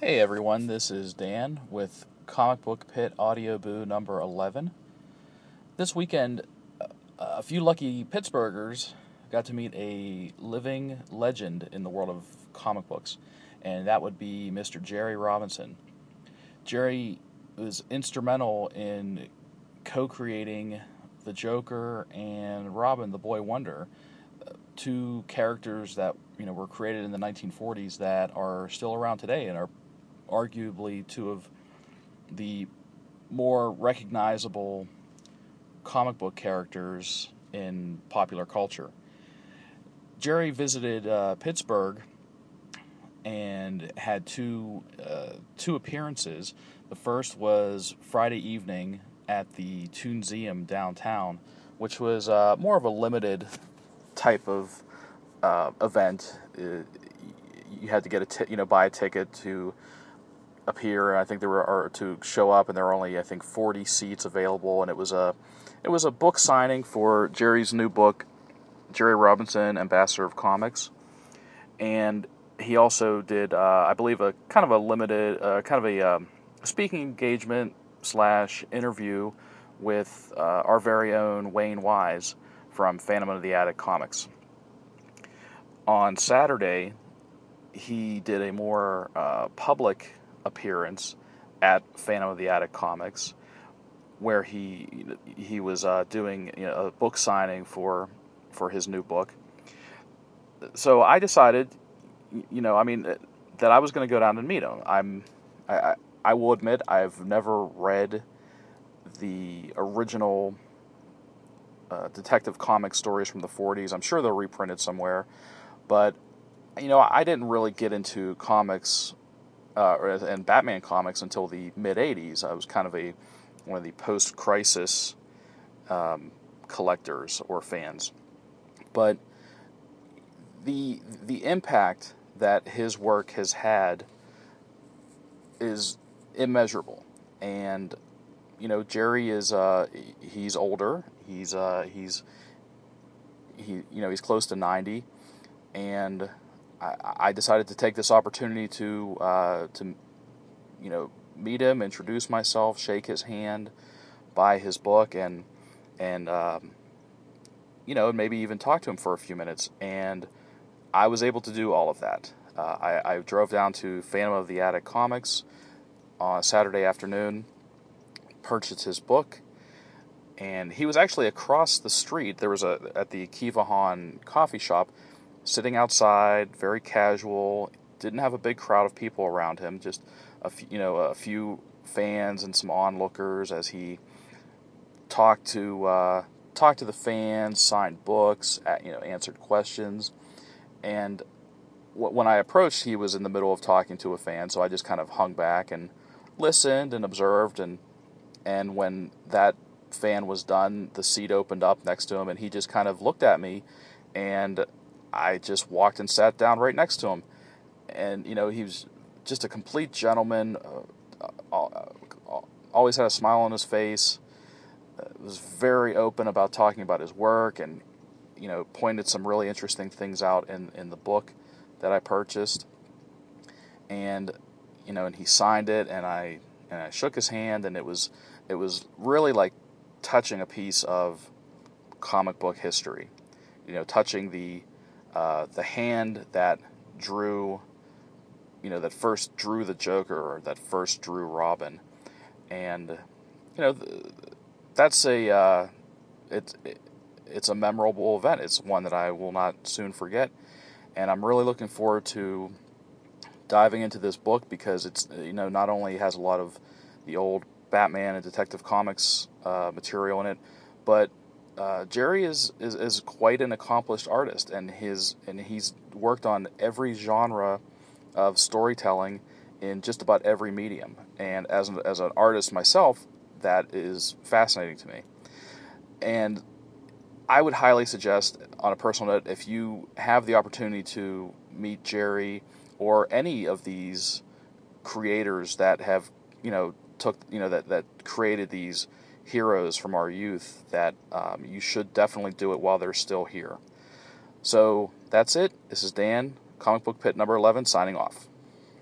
Hey everyone, this is Dan with Comic Book Pit Audio Boo number 11. This weekend, a few lucky Pittsburghers got to meet a living legend in the world of comic books, and that would be Mr. Jerry Robinson. Jerry was instrumental in co-creating the Joker and Robin, the Boy Wonder, two characters that were created in the 1940s that are still around today and are arguably two of the more recognizable comic book characters in popular culture. Jerry visited Pittsburgh and had two appearances. The first was Friday evening at the Toonseum downtown, which was more of a limited type of event. You had to get buy a ticket to appear. I think there were to show up, and there were only 40 seats available, and it was a book signing for Jerry's new book, Jerry Robinson, Ambassador of Comics, and he also did I believe a kind of a limited speaking engagement / interview with our very own Wayne Wise from Phantom of the Attic Comics. On Saturday, he did a more public appearance at Phantom of the Attic Comics, where he was doing a book signing for his new book. So I decided, that I was going to go down and meet him. I will admit I've never read the original Detective Comics stories from the 40s. I'm sure they're reprinted somewhere, but I didn't really get into comics and Batman comics until the mid-'80s. I was kind of one of the post-crisis collectors or fans. But the impact that his work has had is immeasurable. And Jerry is he's older. He's close to 90, and I decided to take this opportunity to meet him, introduce myself, shake his hand, buy his book, and maybe even talk to him for a few minutes. And I was able to do all of that. I drove down to Phantom of the Attic Comics on a Saturday afternoon, purchased his book, and he was actually across the street. There was at the Kivahan coffee shop, sitting outside, very casual, didn't have a big crowd of people around him, just a few fans and some onlookers as he talked to the fans, signed books, answered questions. And when I approached, he was in the middle of talking to a fan, so I just kind of hung back and listened and observed, and when that fan was done, the seat opened up next to him, and he just kind of looked at me, and I just walked and sat down right next to him. And he was just a complete gentleman, always had a smile on his face, was very open about talking about his work, and pointed some really interesting things out in the book that I purchased. And and he signed it, and I shook his hand, and it was really like touching a piece of comic book history. Touching the hand that drew, that first drew the Joker, or that first drew Robin. And that's it's a memorable event. It's one that I will not soon forget, and I'm really looking forward to diving into this book, because it's not only has a lot of the old Batman and Detective Comics material in it, but Jerry is quite an accomplished artist, and he's worked on every genre of storytelling in just about every medium. And as an artist myself, that is fascinating to me. And I would highly suggest, on a personal note, if you have the opportunity to meet Jerry or any of these creators that have that created these heroes from our youth, that you should definitely do it while they're still here. So that's it. This is Dan, Comic Book Pit number 11, signing off.